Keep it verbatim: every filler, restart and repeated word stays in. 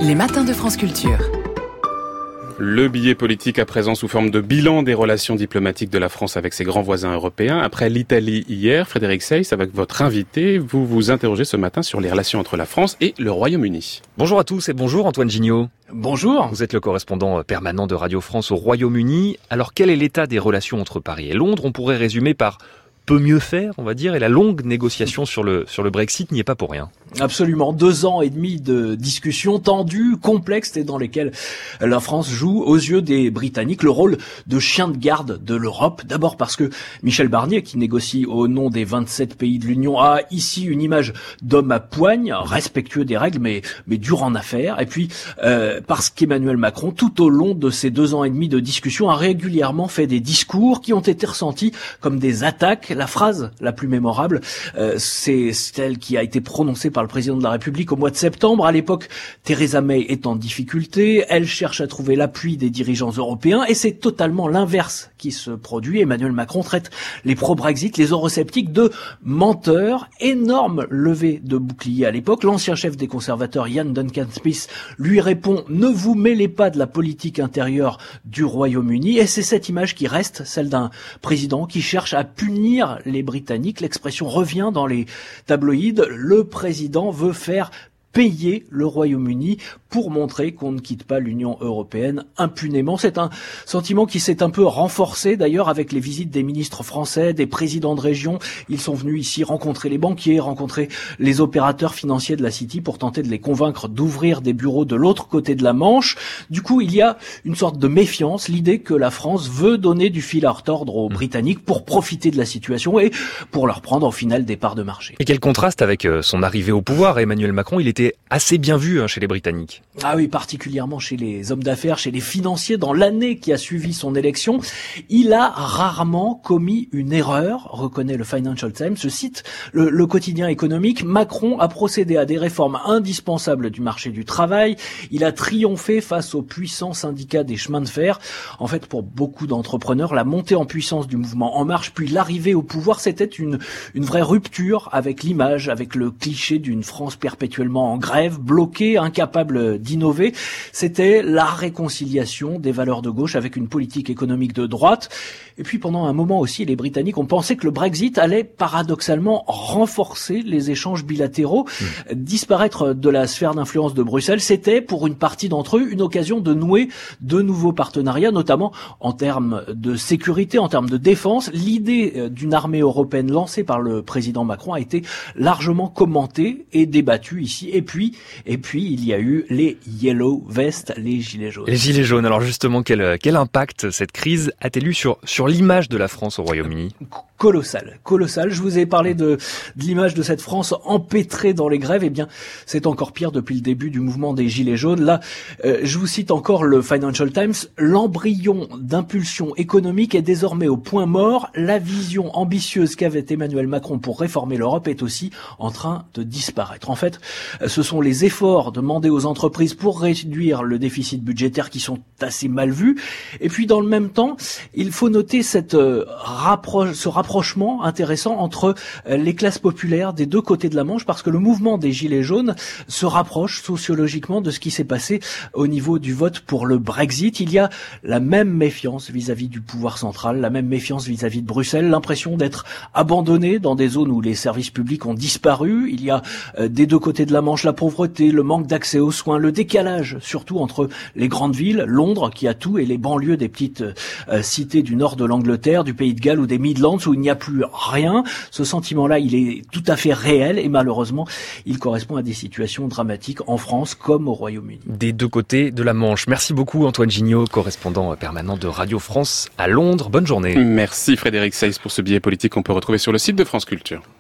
Les matins de France Culture. Le billet politique à présent sous forme de bilan des relations diplomatiques de la France avec ses grands voisins européens. Après l'Italie hier, Frédéric Seyss, avec votre invité, vous vous interrogez ce matin sur les relations entre la France et le Royaume-Uni. Bonjour à tous et bonjour Antoine Gignot. Bonjour. Vous êtes le correspondant permanent de Radio France au Royaume-Uni. Alors quel est l'état des relations entre Paris et Londres ? On pourrait résumer par peut mieux faire, on va dire, et la longue négociation sur le, sur le Brexit n'y est pas pour rien. Absolument, deux ans et demi de discussions tendues, complexes et dans lesquelles la France joue aux yeux des Britanniques le rôle de chien de garde de l'Europe. D'abord parce que Michel Barnier, qui négocie au nom des vingt-sept pays de l'Union, a ici une image d'homme à poigne, respectueux des règles mais, mais dur en affaires. Et puis euh, parce qu'Emmanuel Macron, tout au long de ces deux ans et demi de discussions, a régulièrement fait des discours qui ont été ressentis comme des attaques. La phrase la plus mémorable, euh, c'est celle qui a été prononcée par le président de la République au mois de septembre. À l'époque, Theresa May est en difficulté, elle cherche à trouver l'appui des dirigeants européens et c'est totalement l'inverse qui se produit. Emmanuel Macron traite les pro-Brexit, les eurosceptiques de menteurs. Énorme levée de boucliers à l'époque. L'ancien chef des conservateurs, Ian Duncan-Smith, lui répond « Ne vous mêlez pas de la politique intérieure du Royaume-Uni » et c'est cette image qui reste, celle d'un président qui cherche à punir les Britanniques. L'expression revient dans les tabloïds. Le président veut faire payer le Royaume-Uni pour montrer qu'on ne quitte pas l'Union européenne impunément. C'est un sentiment qui s'est un peu renforcé d'ailleurs avec les visites des ministres français, des présidents de région. Ils sont venus ici rencontrer les banquiers, rencontrer les opérateurs financiers de la City pour tenter de les convaincre d'ouvrir des bureaux de l'autre côté de la Manche. Du coup, il y a une sorte de méfiance, l'idée que la France veut donner du fil à retordre aux Britanniques pour profiter de la situation et pour leur prendre au final des parts de marché. Et quel contraste avec son arrivée au pouvoir, Emmanuel Macron, il était assez bien vu hein, chez les Britanniques. Ah oui, particulièrement chez les hommes d'affaires, chez les financiers. Dans l'année qui a suivi son élection, il a rarement commis une erreur, reconnaît le Financial Times. Je cite le, le quotidien économique. Macron a procédé à des réformes indispensables du marché du travail. Il a triomphé face aux puissants syndicats des chemins de fer. En fait, pour beaucoup d'entrepreneurs, la montée en puissance du mouvement En Marche, puis l'arrivée au pouvoir, c'était une, une vraie rupture avec l'image, avec le cliché d'une France perpétuellement en grève, bloquée, incapable d'innover. C'était la réconciliation des valeurs de gauche avec une politique économique de droite. Et puis pendant un moment aussi, les Britanniques ont pensé que le Brexit allait paradoxalement renforcer les échanges bilatéraux. Mmh. Disparaître de la sphère d'influence de Bruxelles, c'était pour une partie d'entre eux une occasion de nouer de nouveaux partenariats, notamment en termes de sécurité, en termes de défense. L'idée d'une armée européenne lancée par le président Macron a été largement commentée et débattue ici. Et puis, et puis, il y a eu les Yellow Vests, les gilets jaunes. Les gilets jaunes. Alors justement, quel, quel impact cette crise a-t-elle eu sur, sur l'image de la France au Royaume-Uni ? Colossal, colossal. Je vous ai parlé de, de l'image de cette France empêtrée dans les grèves. Eh bien, c'est encore pire depuis le début du mouvement des Gilets jaunes. Là, euh, je vous cite encore le Financial Times. L'embryon d'impulsion économique est désormais au point mort. La vision ambitieuse qu'avait Emmanuel Macron pour réformer l'Europe est aussi en train de disparaître. En fait, ce sont les efforts demandés aux entreprises pour réduire le déficit budgétaire qui sont assez mal vus. Et puis, dans le même temps, il faut noter cette euh, rapproche, ce rapprochement rapprochement intéressant entre les classes populaires des deux côtés de la Manche parce que le mouvement des Gilets jaunes se rapproche sociologiquement de ce qui s'est passé au niveau du vote pour le Brexit. Il y a la même méfiance vis-à-vis du pouvoir central, la même méfiance vis-à-vis de Bruxelles, l'impression d'être abandonné dans des zones où les services publics ont disparu. Il y a euh, des deux côtés de la Manche la pauvreté, le manque d'accès aux soins, le décalage surtout entre les grandes villes, Londres qui a tout, et les banlieues des petites euh, cités du nord de l'Angleterre, du Pays de Galles ou des Midlands où il n'y a plus rien. Ce sentiment-là, il est tout à fait réel et malheureusement, il correspond à des situations dramatiques en France comme au Royaume-Uni. Des deux côtés de la Manche. Merci beaucoup Antoine Gignot, correspondant permanent de Radio France à Londres. Bonne journée. Merci Frédéric Seyss pour ce billet politique qu'on peut retrouver sur le site de France Culture.